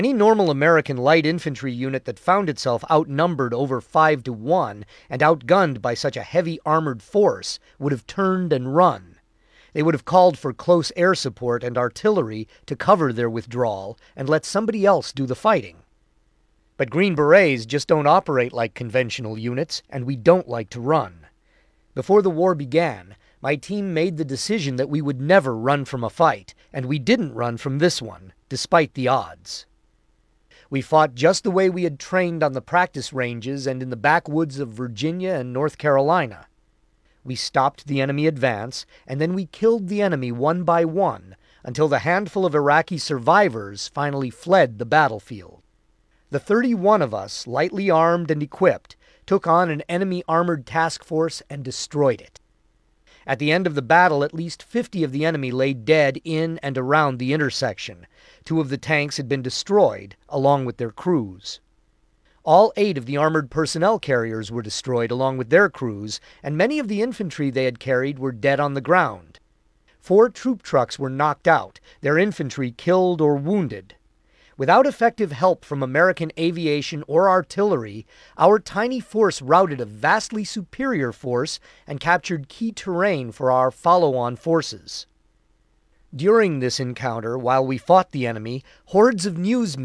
Any normal American light infantry unit that found itself outnumbered over 5 to 1 and outgunned by such a heavy armored force would have turned and run. They would have called for close air support and artillery to cover their withdrawal and let somebody else do the fighting. But Green Berets just don't operate like conventional units, and we don't like to run. Before the war began, my team made the decision that we would never run from a fight, and we didn't run from this one, despite the odds. We fought just the way we had trained on the practice ranges and in the backwoods of Virginia and North Carolina. We stopped the enemy advance, and then we killed the enemy one by one until the handful of Iraqi survivors finally fled the battlefield. The 31 of us, lightly armed and equipped, took on an enemy armored task force and destroyed it. At the end of the battle, at least 50 of the enemy lay dead in and around the intersection. 2 of the tanks had been destroyed, along with their crews. All 8 of the armored personnel carriers were destroyed along with their crews, and many of the infantry they had carried were dead on the ground. 4 troop trucks were knocked out, their infantry killed or wounded. Without effective help from American aviation or artillery, our tiny force routed a vastly superior force and captured key terrain for our follow-on forces. During this encounter, while we fought the enemy, hordes of news